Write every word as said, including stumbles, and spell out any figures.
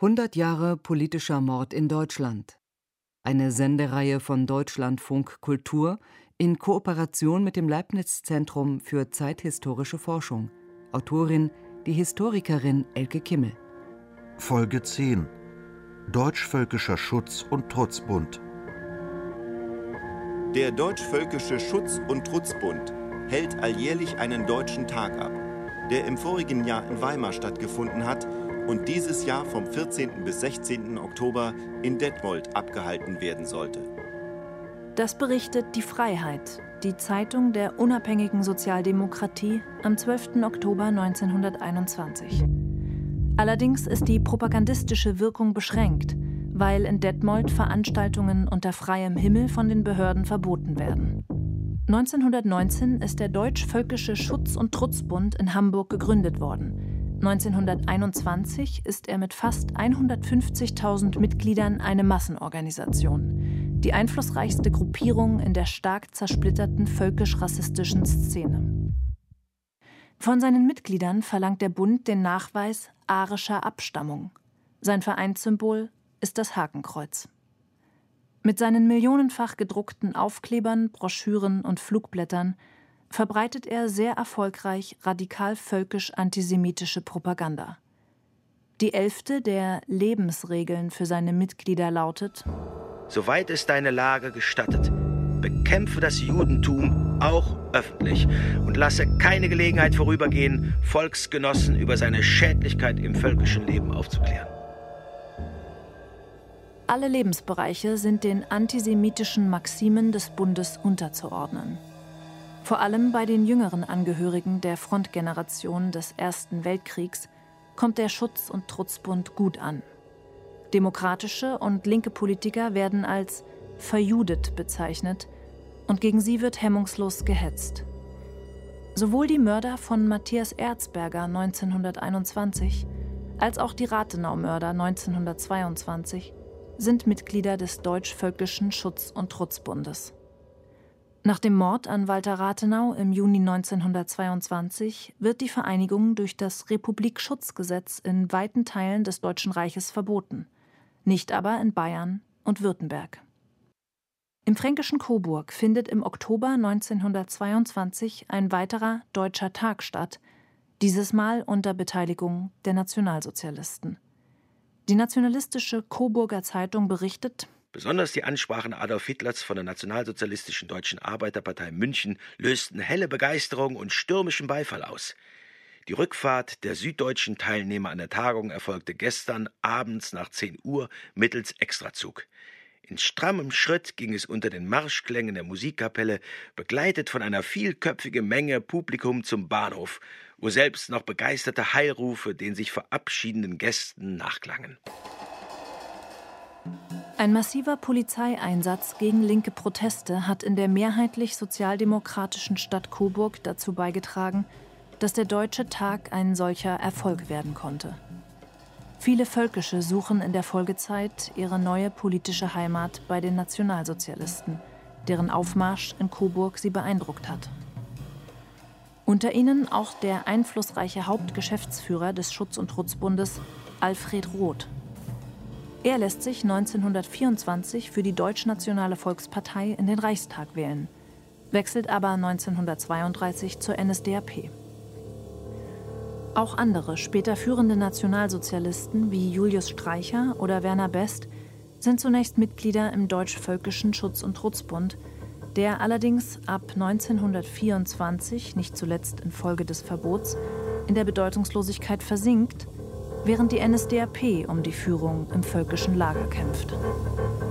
hundert Jahre politischer Mord in Deutschland. Eine Sendereihe von Deutschlandfunk Kultur in Kooperation mit dem Leibniz-Zentrum für zeithistorische Forschung. Autorin die Historikerin Elke Kimmel. Folge zehn. Deutschvölkischer Schutz- und Trutzbund. Der Deutschvölkische Schutz- und Trutzbund hält alljährlich einen deutschen Tag ab, der im vorigen Jahr in Weimar stattgefunden hat und dieses Jahr vom vierzehnten bis sechzehnten Oktober in Detmold abgehalten werden sollte. Das berichtet Die Freiheit, die Zeitung der unabhängigen Sozialdemokratie, am zwölften Oktober neunzehnhunderteinundzwanzig. Allerdings ist die propagandistische Wirkung beschränkt, weil in Detmold Veranstaltungen unter freiem Himmel von den Behörden verboten werden. neunzehnhundertneunzehn ist der Deutsch-Völkische Schutz- und Trutzbund in Hamburg gegründet worden. neunzehnhunderteinundzwanzig ist er mit fast hundertfünfzigtausend Mitgliedern eine Massenorganisation, die einflussreichste Gruppierung in der stark zersplitterten völkisch-rassistischen Szene. Von seinen Mitgliedern verlangt der Bund den Nachweis arischer Abstammung. Sein Vereinssymbol ist das Hakenkreuz. Mit seinen millionenfach gedruckten Aufklebern, Broschüren und Flugblättern verbreitet er sehr erfolgreich radikal-völkisch-antisemitische Propaganda. Die elfte der Lebensregeln für seine Mitglieder lautet: Soweit es deine Lage gestattet, bekämpfe das Judentum auch öffentlich und lasse keine Gelegenheit vorübergehen, Volksgenossen über seine Schädlichkeit im völkischen Leben aufzuklären. Alle Lebensbereiche sind den antisemitischen Maximen des Bundes unterzuordnen. Vor allem bei den jüngeren Angehörigen der Frontgeneration des Ersten Weltkriegs kommt der Schutz- und Trutzbund gut an. Demokratische und linke Politiker werden als verjudet bezeichnet und gegen sie wird hemmungslos gehetzt. Sowohl die Mörder von Matthias Erzberger neunzehnhunderteinundzwanzig als auch die Rathenau-Mörder neunzehnhundertzweiundzwanzig sind Mitglieder des Deutsch-Völkischen Schutz- und Trutzbundes. Nach dem Mord an Walter Rathenau im Juni neunzehnhundertzweiundzwanzig wird die Vereinigung durch das Republikschutzgesetz in weiten Teilen des Deutschen Reiches verboten, nicht aber in Bayern und Württemberg. Im fränkischen Coburg findet im Oktober neunzehnhundertzweiundzwanzig ein weiterer Deutscher Tag statt, dieses Mal unter Beteiligung der Nationalsozialisten. Die nationalistische Coburger Zeitung berichtet: Besonders die Ansprachen Adolf Hitlers von der Nationalsozialistischen Deutschen Arbeiterpartei München lösten helle Begeisterung und stürmischen Beifall aus. Die Rückfahrt der süddeutschen Teilnehmer an der Tagung erfolgte gestern abends nach zehn Uhr mittels Extrazug. In strammem Schritt ging es unter den Marschklängen der Musikkapelle, begleitet von einer vielköpfigen Menge Publikum zum Bahnhof, wo selbst noch begeisterte Heilrufe den sich verabschiedenden Gästen nachklangen. Ein massiver Polizeieinsatz gegen linke Proteste hat in der mehrheitlich sozialdemokratischen Stadt Coburg dazu beigetragen, dass der Deutsche Tag ein solcher Erfolg werden konnte. Viele Völkische suchen in der Folgezeit ihre neue politische Heimat bei den Nationalsozialisten, deren Aufmarsch in Coburg sie beeindruckt hat. Unter ihnen auch der einflussreiche Hauptgeschäftsführer des Schutz- und Trutzbundes, Alfred Roth. Er lässt sich neunzehnhundertvierundzwanzig für die Deutschnationale Volkspartei in den Reichstag wählen, wechselt aber neunzehnhundertzweiunddreißig zur N S D A P. Auch andere, später führende Nationalsozialisten wie Julius Streicher oder Werner Best sind zunächst Mitglieder im Deutsch-Völkischen Schutz- und Trutzbund, der allerdings ab neunzehnhundertvierundzwanzig, nicht zuletzt infolge des Verbots, in der Bedeutungslosigkeit versinkt, während die N S D A P um die Führung im völkischen Lager kämpft.